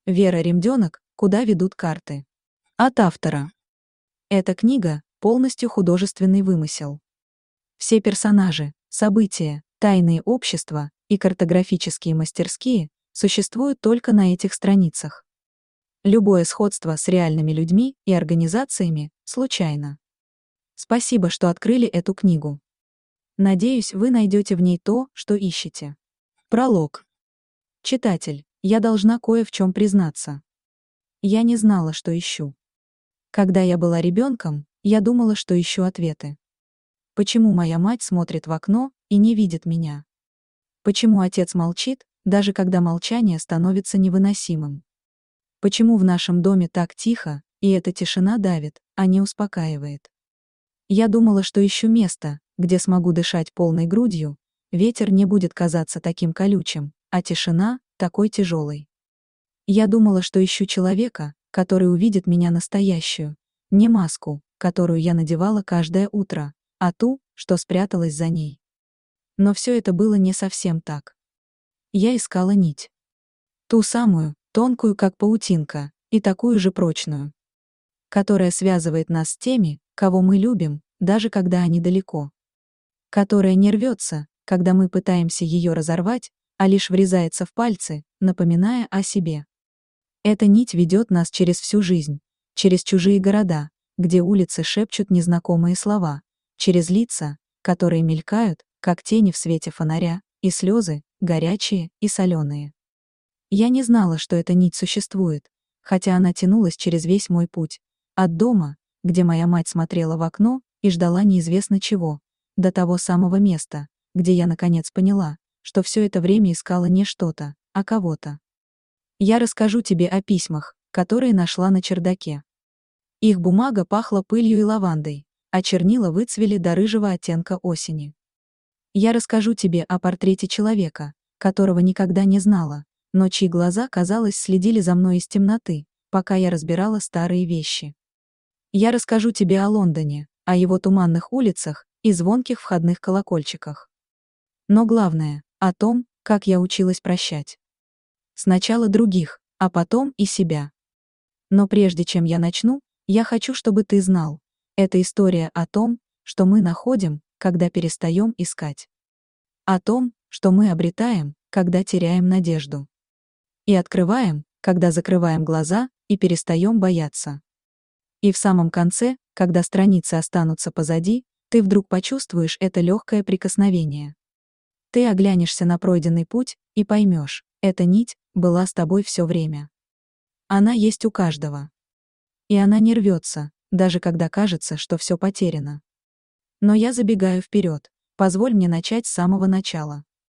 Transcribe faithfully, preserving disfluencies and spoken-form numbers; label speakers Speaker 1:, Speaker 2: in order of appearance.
Speaker 1: Вера Ремденок «Куда ведут карты». От автора. Эта книга – полностью художественный вымысел. Все персонажи, события, тайные общества и картографические мастерские существуют только на этих страницах. Любое сходство с реальными людьми и организациями случайно. Спасибо, что открыли эту книгу. Надеюсь, вы найдете в ней то, что ищете. Пролог. Читатель, я должна кое в чем признаться. Я не знала, что ищу. Когда я была ребенком, я думала, что ищу ответы. Почему моя мать смотрит в окно и не видит меня? Почему отец молчит, даже когда молчание становится невыносимым? Почему в нашем доме так тихо, и эта тишина давит, а не успокаивает? Я думала, что ищу место, где смогу дышать полной грудью, ветер не будет казаться таким колючим, а тишина — такой тяжелой. Я думала, что ищу человека, который увидит меня настоящую, не маску, которую я надевала каждое утро, а ту, что спряталась за ней. Но все это было не совсем так. Я искала нить. Ту самую, тонкую как паутинка, и такую же прочную, которая связывает нас с теми, кого мы любим, даже когда они далеко. Которая не рвется, когда мы пытаемся ее разорвать, а лишь врезается в пальцы, напоминая о себе. Эта нить ведет нас через всю жизнь, через чужие города, где улицы шепчут незнакомые слова, через лица, которые мелькают, как тени в свете фонаря, и слезы, горячие и соленые. Я не знала, что эта нить существует, хотя она тянулась через весь мой путь, от дома, где моя мать смотрела в окно и ждала неизвестно чего, до того самого места, где я наконец поняла, что все это время искала не что-то, а кого-то. Я расскажу тебе о письмах, которые нашла на чердаке. Их бумага пахла пылью и лавандой, а чернила выцвели до рыжего оттенка осени. Я расскажу тебе о портрете человека, которого никогда не знала, но чьи глаза, казалось, следили за мной из темноты, пока я разбирала старые вещи. Я расскажу тебе о Лондоне, о его туманных улицах и звонких входных колокольчиках. Но главное, о том, как я училась прощать. Сначала других, а потом и себя. Но прежде чем я начну, я хочу, чтобы ты знал, это история о том, что мы находим, когда перестаем искать. О том, что мы обретаем, когда теряем надежду. И открываем, когда закрываем глаза и перестаем бояться. И в самом конце, когда страницы останутся позади, ты вдруг почувствуешь это легкое прикосновение. Ты оглянешься на пройденный путь и поймешь, эта нить была с тобой все время. Она есть у каждого. И она не рвется, даже когда кажется, что все потеряно. Но я забегаю вперед. Позволь мне начать с самого начала.